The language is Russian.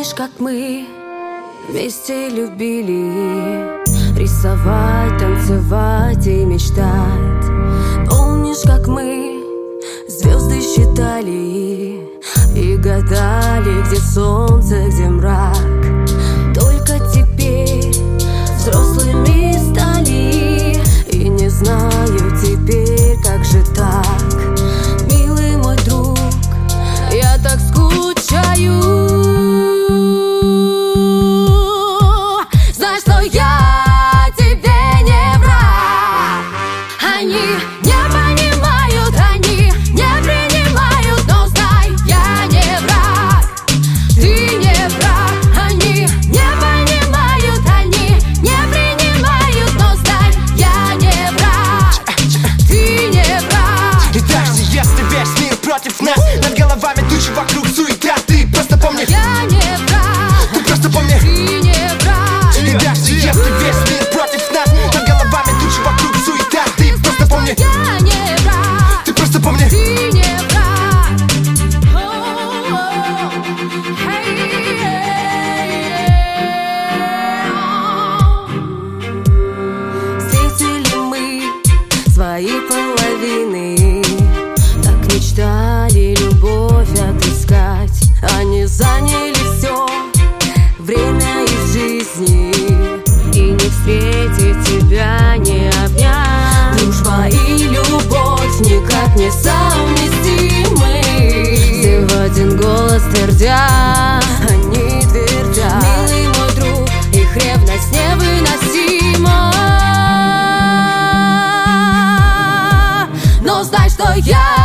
Помнишь, как мы вместе любили рисовать, танцевать и мечтать? Помнишь, как мы звезды считали и гадали, где солнце, где мрак? Только теперь взрослыми стали, и не знаю теперь, как же так. Милый мой друг, я так скучаю. Знай, что я тебе не враг. Они не понимают, они не принимают, но знай, я не враг. Ты не враг. Они не понимают, они не принимают, но знай, я не враг. Ты не враг. И даже если весь мир против нас, над головами тучи, вокруг суета, ты просто помни, я не враг. ты просто помни, Ты не враг. и даже если весь мир против нас, над головами тучи, вокруг суета, ты просто помни, Я не враг. ты просто помни. Ты не враг. Встретили мы свои половины, так мечтали любовь отыскать. Они заняли все время из жизни, и не встретить тебя, не обнять. Дружба и любовь никак не совместимы. Все в один голос твердят, они твердят: милый мой друг, их ревность невыносима. Но знай, что я